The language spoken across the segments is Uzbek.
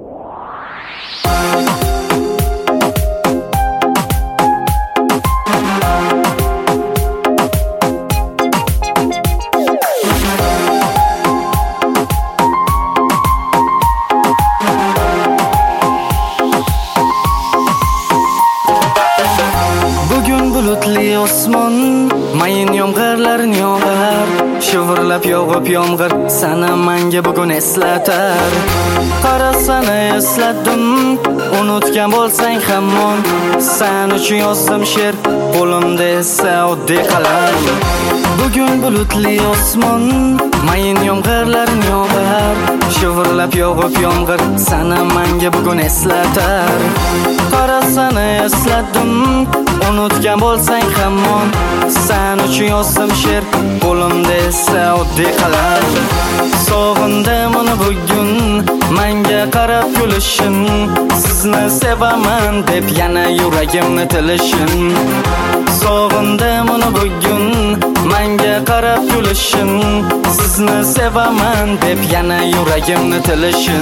Bulutli osmon, mayin yomg'irlarni yog'ar, shivirlab yog'ib yomg'ir sana menga bugun eslatar. Qarasana esladim, unutgan bo'lsang hamon, sen uchun yozdim she'r, qo'limda esa oddiy qalam. Bugun bulutli osmon, mayin yomg'irlarni yog'ar, shivirlab yog'ib yomg'ir sana menga bugun eslatar. Qarasana esladim, unutgan bo'lsang hamon, sen uchun yozdim she'r, qo'limda esa oddiy qalam. Sog'indim uni bugun, menga qarab kulishin, sizni sevaman deb yana yuragimni tilishin. Sog'indim uni bugun, menga qarab kulishin, sizni sevaman deb yana yuragimni tilishin.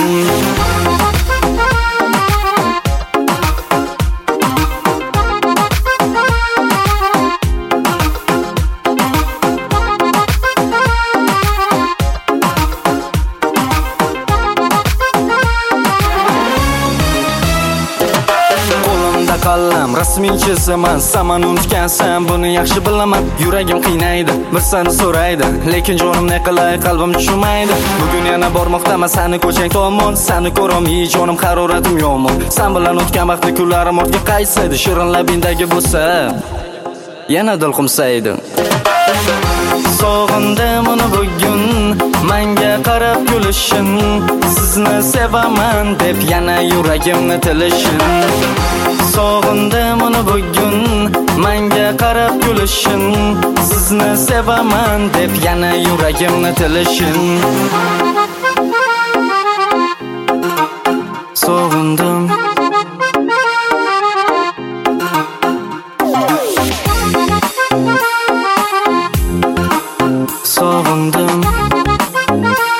Qallam rasmiy chizaman, saman unutgansan, buni yaxshi bilaman. Yuragim qiynaydi, bir seni so'raydi, lekin jonim ne qilay, qalbim tushmaydi. Bugun yana bormoqdaman seni ko'chang tomon, seni ko'rolmay jonim haroratim yomon. Sen bilan o'tgan vaqtda kunlarim ortga qaysaydi, shirin labingdagi bo'lsa yana dil qumsaydi. Sog'indim uni bugun, menga qarab kulishin, sizni sevaman deb yana yuragimni tilishin. Sog'indim uni bugun, menga qarab kulishin, sizni sevaman deb yana yuragimni tilishin. Sog'indim. Sog'indim.